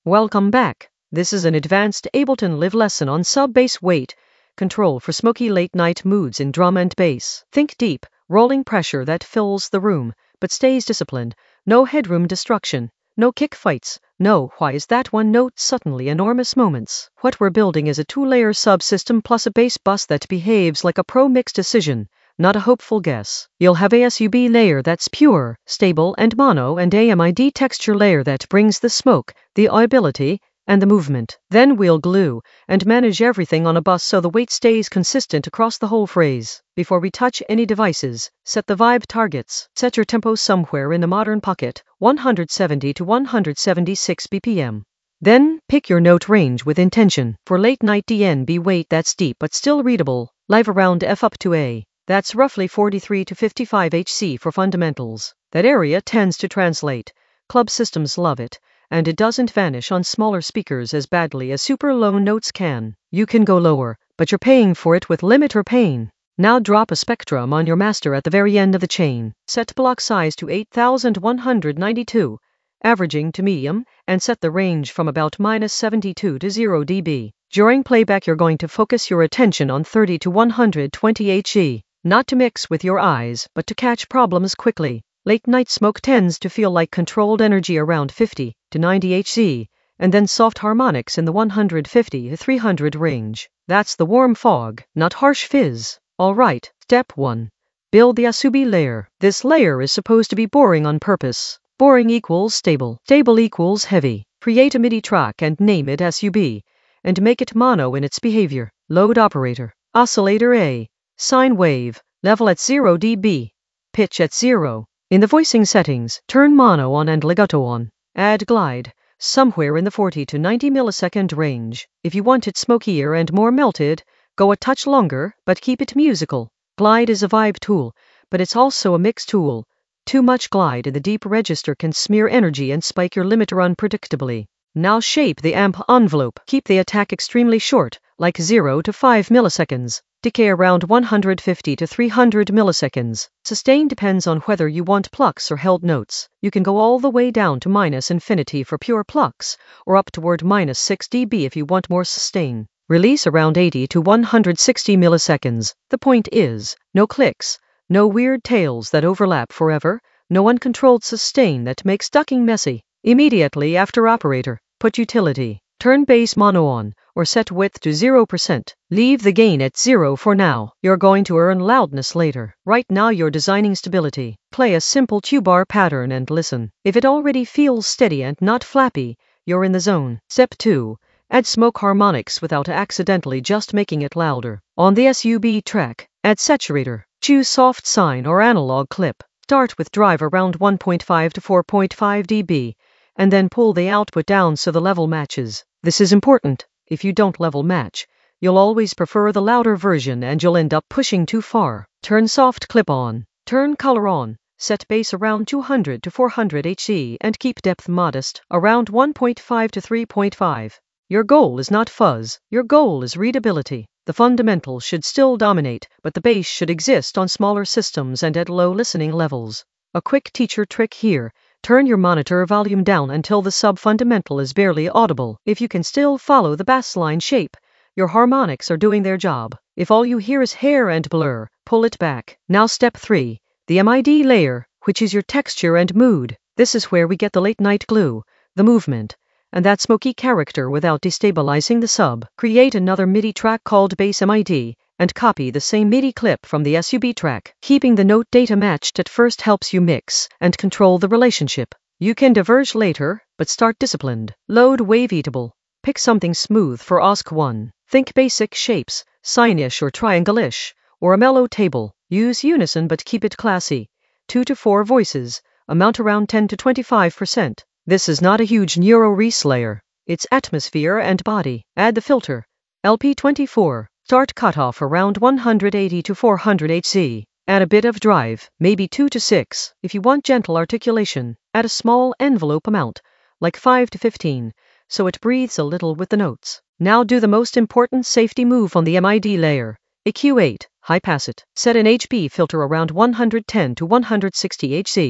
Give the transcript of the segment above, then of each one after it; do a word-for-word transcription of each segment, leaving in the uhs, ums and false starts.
Welcome back. This is an advanced Ableton Live lesson on sub-bass weight control for smoky late-night moods in drum and bass. Think deep, rolling pressure that fills the room, but stays disciplined. No headroom destruction. No kick fights. No, why is that one note suddenly enormous moments? What we're building is a two-layer subsystem plus a bass bus that behaves like a pro mix decision, not a hopeful guess. You'll have a sub layer that's pure, stable and mono, and a mid texture layer that brings the smoke, the audibility, and the movement. Then we'll glue and manage everything on a bus so the weight stays consistent across the whole phrase. Before we touch any devices, set the vibe targets. Set your tempo somewhere in the modern pocket, one seventy to one seventy-six B P M. Then, pick your note range with intention. For late night D N B weight that's deep but still readable, live around F up to A. That's roughly forty-three to fifty-five Hertz for fundamentals. That area tends to translate. Club systems love it, and it doesn't vanish on smaller speakers as badly as super low notes can. You can go lower, but you're paying for it with limiter pain. Now drop a spectrum on your master at the very end of the chain. Set block size to eight thousand one hundred ninety-two, averaging to medium, and set the range from about minus seventy-two to zero decibels. During playback you're going to focus your attention on thirty to one hundred twenty Hertz. Not to mix with your eyes, but to catch problems quickly. Late night smoke tends to feel like controlled energy around fifty to ninety Hertz, and then soft harmonics in the one fifty to three hundred range. That's the warm fog, not harsh fizz. Alright, step one. Build the sub layer. This layer is supposed to be boring on purpose. Boring equals stable. Stable equals heavy. Create a MIDI track and name it sub, and make it mono in its behavior. Load operator. Oscillator A. Sine wave. Level at zero decibels. Pitch at zero. In the voicing settings, turn mono on and legato on. Add glide, somewhere in the forty to ninety millisecond range. If you want it smokier and more melted, go a touch longer, but keep it musical. Glide is a vibe tool, but it's also a mix tool. Too much glide in the deep register can smear energy and spike your limiter unpredictably. Now shape the amp envelope. Keep the attack extremely short, like zero to five milliseconds. Decay around one fifty to three hundred milliseconds. Sustain depends on whether you want plucks or held notes. You can go all the way down to minus infinity for pure plucks, or up toward minus six decibels if you want more sustain. Release around eighty to one sixty milliseconds. The point is, no clicks, no weird tails that overlap forever, no uncontrolled sustain that makes ducking messy. Immediately after operator, put utility. Turn bass mono on, or set width to zero percent. Leave the gain at zero for now. You're going to earn loudness later. Right now you're designing stability. Play a simple two-bar pattern and listen. If it already feels steady and not flappy, you're in the zone. Step two. Add smoke harmonics without accidentally just making it louder. On the sub track, add saturator. Choose soft sine or analog clip. Start with drive around one point five to four point five decibels, and then pull the output down so the level matches. This is important. If you don't level match, you'll always prefer the louder version and you'll end up pushing too far. Turn soft clip on. Turn color on. Set bass around two hundred to four hundred Hertz and keep depth modest, around one point five to three point five. Your goal is not fuzz. Your goal is readability. The fundamentals should still dominate, but the bass should exist on smaller systems and at low listening levels. A quick teacher trick here. Turn your monitor volume down until the sub-fundamental is barely audible. If you can still follow the bassline shape, your harmonics are doing their job. If all you hear is hair and blur, pull it back. Now step three. The mid layer, which is your texture and mood. This is where we get the late night glue, the movement, and that smoky character without destabilizing the sub. Create another MIDI track called bass mid, and copy the same MIDI clip from the sub track. Keeping the note data matched at first helps you mix and control the relationship. You can diverge later, but start disciplined. Load waveatable. Pick something smooth for O S C one. Think basic shapes, sine-ish or triangle-ish, or a mellow table. Use unison but keep it classy. Two to four voices, amount around ten to twenty-five percent. This is not a huge neuro-res layer. It's atmosphere and body. Add the filter. L P twenty-four. Start cutoff around one eighty to four hundred Hertz. Add a bit of drive, maybe two to six. If you want gentle articulation, add a small envelope amount, like five to fifteen, so it breathes a little with the notes. Now do the most important safety move on the mid layer. A Q eight, high pass it. Set an H B filter around one ten to one sixty Hertz,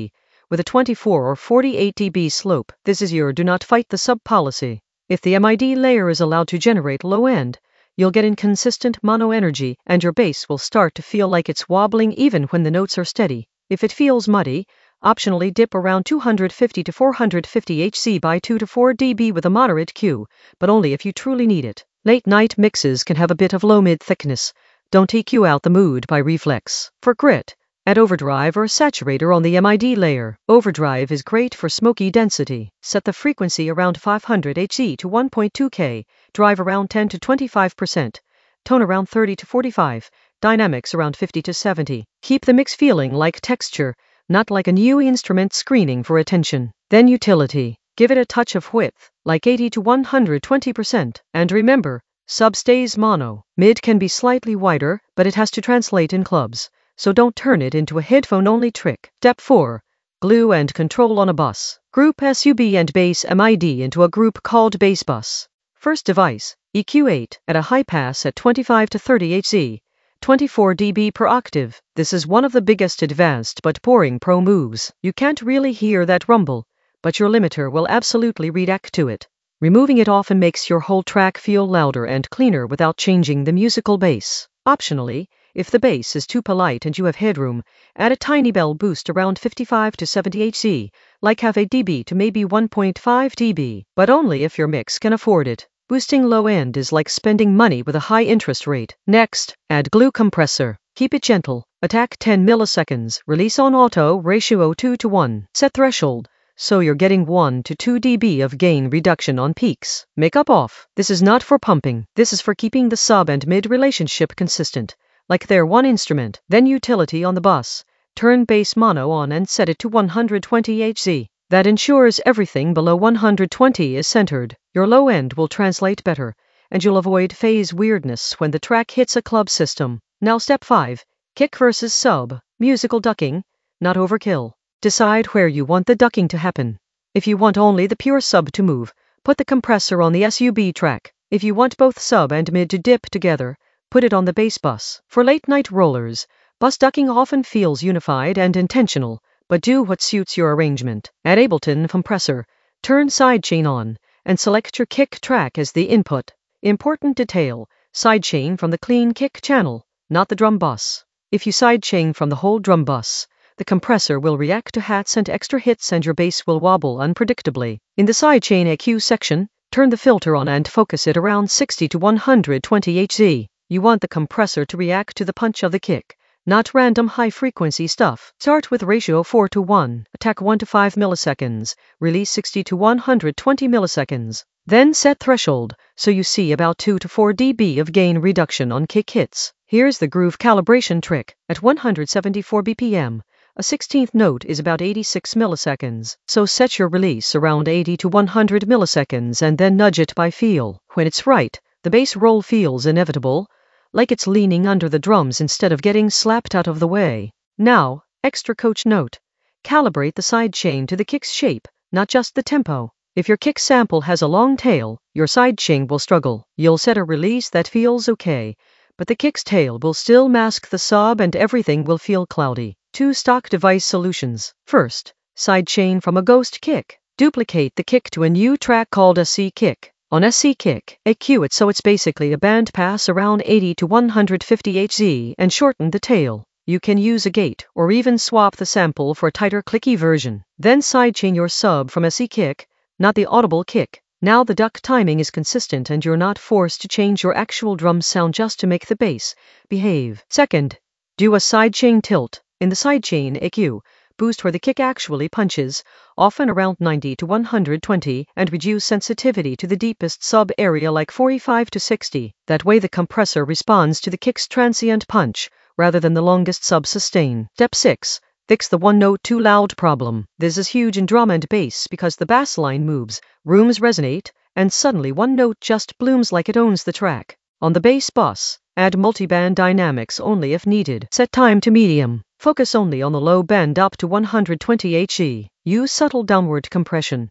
with a twenty-four or forty-eight decibel slope. This is your do not fight the sub policy. If the M I D layer is allowed to generate low end, you'll get inconsistent mono energy and your bass will start to feel like it's wobbling even when the notes are steady. If it feels muddy, optionally dip around two hundred fifty to four hundred fifty hertz by two to four decibels with a moderate Q, but only if you truly need it. Late night mixes can have a bit of low-mid thickness. Don't E Q out the mood by reflex. For grit, add overdrive or saturator on the M I D layer. Overdrive is great for smoky density. Set the frequency around five hundred hertz to one point two K, drive around ten to twenty-five percent, tone around thirty to forty-five, dynamics around fifty to seventy. Keep the mix feeling like texture, not like a new instrument screening for attention. Then utility. Give it a touch of width, like eighty to one hundred twenty percent. And remember, sub stays mono. Mid can be slightly wider, but it has to translate in clubs, so don't turn it into a headphone-only trick. Step four. Glue and control on a bus. Group sub and bass M I D into a group called bass bus. First device, E Q eight, at a high pass at twenty-five to thirty hertz. twenty-four decibels per octave. This is one of the biggest advanced but boring pro moves. You can't really hear that rumble, but your limiter will absolutely react to it. Removing it often makes your whole track feel louder and cleaner without changing the musical bass. Optionally, if the bass is too polite and you have headroom, add a tiny bell boost around fifty-five to seventy hertz, like half a decibel to maybe one point five decibels, but only if your mix can afford it. Boosting low end is like spending money with a high interest rate. Next, add glue compressor. Keep it gentle. Attack ten milliseconds. Release on auto, ratio two to one. Set threshold, so you're getting one to two decibels of gain reduction on peaks. Makeup off. This is not for pumping. This is for keeping the sub and mid relationship consistent, like they're one instrument. Then utility on the bus. Turn bass mono on and set it to one hundred twenty hertz. That ensures everything below one hundred twenty is centered. Your low end will translate better, and you'll avoid phase weirdness when the track hits a club system. Now step five. Kick versus sub. Musical ducking, not overkill. Decide where you want the ducking to happen. If you want only the pure sub to move, put the compressor on the sub track. If you want both sub and mid to dip together, put it on the bass bus. For late night rollers, bus ducking often feels unified and intentional, but do what suits your arrangement. Add Ableton compressor, turn sidechain on, and select your kick track as the input. Important detail, sidechain from the clean kick channel, not the drum bus. If you sidechain from the whole drum bus, the compressor will react to hats and extra hits and your bass will wobble unpredictably. In the sidechain E Q section, turn the filter on and focus it around sixty to one hundred twenty hertz. You want the compressor to react to the punch of the kick, not random high-frequency stuff. Start with ratio four to one, attack one to five milliseconds, release sixty to one hundred twenty milliseconds. Then set threshold, so you see about two to four decibels of gain reduction on kick hits. Here's the groove calibration trick. At one hundred seventy-four B P M, a sixteenth note is about eighty-six milliseconds, so set your release around eighty to one hundred milliseconds and then nudge it by feel. When it's right, the bass roll feels inevitable, like it's leaning under the drums instead of getting slapped out of the way. Now, extra coach note. Calibrate the sidechain to the kick's shape, not just the tempo. If your kick sample has a long tail, your sidechain will struggle. You'll set a release that feels okay, but the kick's tail will still mask the sub and everything will feel cloudy. Two stock device solutions. First, sidechain from a ghost kick. Duplicate the kick to a new track called a C kick. On S C kick, E Q it so it's basically a band pass around eighty to one hundred fifty hertz and shorten the tail. You can use a gate or even swap the sample for a tighter clicky version. Then sidechain your sub from S C kick, not the audible kick. Now the duck timing is consistent and you're not forced to change your actual drum sound just to make the bass behave. Second, do a sidechain tilt. In the sidechain E Q, boost where the kick actually punches, often around ninety to one hundred twenty, and reduce sensitivity to the deepest sub area like forty-five to sixty. That way the compressor responds to the kick's transient punch, rather than the longest sub sustain. Step six. Fix the one note too loud problem. This is huge in drum and bass because the bass line moves, rooms resonate, and suddenly one note just blooms like it owns the track. On the bass bus, add multiband dynamics only if needed. Set time to medium. Focus only on the low band up to one hundred twenty hertz. Use subtle downward compression.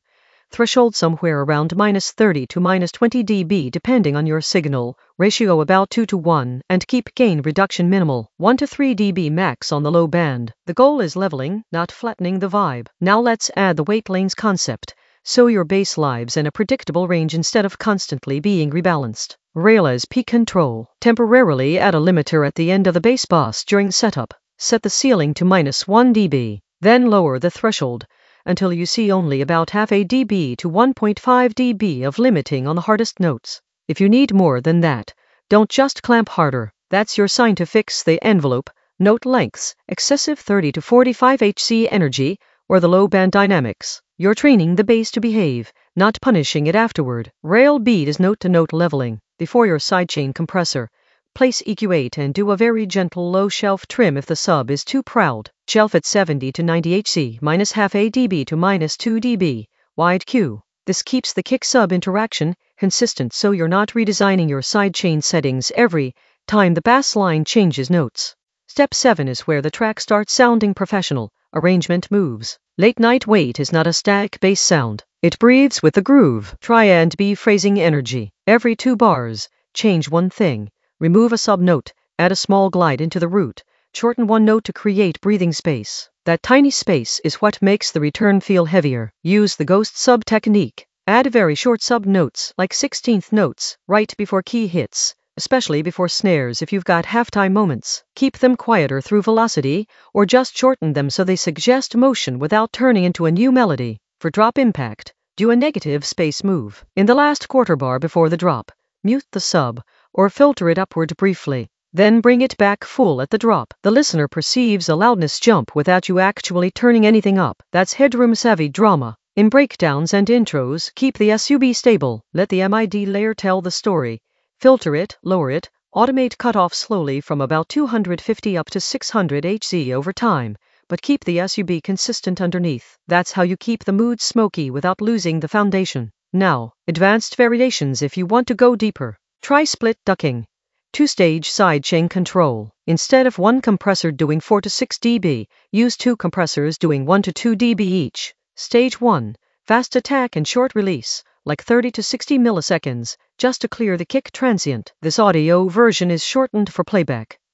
Threshold somewhere around minus thirty to minus twenty decibels depending on your signal. Ratio about two to one, and keep gain reduction minimal. one to three decibels max on the low band. The goal is leveling, not flattening the vibe. Now let's add the weight lanes concept, so your bass lives in a predictable range instead of constantly being rebalanced. Rail peak control. Temporarily add a limiter at the end of the bass bus during setup. Set the ceiling to minus one decibel, then lower the threshold until you see only about half a dB to one point five decibels of limiting on the hardest notes. If you need more than that, don't just clamp harder. That's your sign to fix the envelope, note lengths, excessive thirty to forty-five hertz energy, or the low band dynamics. You're training the bass to behave, not punishing it afterward. Rail beat is note-to-note leveling. Before your sidechain compressor, place E Q eight and do a very gentle low shelf trim if the sub is too proud. Shelf at seventy to ninety hertz, minus half a dB to minus two decibels. Wide Q. This keeps the kick-sub interaction consistent so you're not redesigning your sidechain settings every time the bass line changes notes. Step seven is where the track starts sounding professional. Arrangement moves. Late night wait is not a static bass sound. It breathes with the groove. Try and be phrasing energy. Every two bars, change one thing. Remove a sub-note, add a small glide into the root, shorten one note to create breathing space. That tiny space is what makes the return feel heavier. Use the ghost sub technique. Add very short sub-notes, like sixteenth notes, right before key hits, especially before snares if you've got halftime moments. Keep them quieter through velocity, or just shorten them so they suggest motion without turning into a new melody. For drop impact, do a negative space move. In the last quarter bar before the drop, mute the sub, or filter it upward briefly. Then bring it back full at the drop. The listener perceives a loudness jump without you actually turning anything up. That's headroom-savvy drama. In breakdowns and intros, keep the sub stable. Let the mid layer tell the story. Filter it, lower it, automate cutoff slowly from about two hundred fifty up to six hundred hertz over time, but keep the sub consistent underneath. That's how you keep the mood smoky without losing the foundation. Now, advanced variations if you want to go deeper. Try split ducking. Two-stage sidechain control. Instead of one compressor doing four to six decibels, use two compressors doing one to two decibels each. Stage one, fast attack and short release, like thirty to sixty milliseconds, just to clear the kick transient. This audio version is shortened for playback.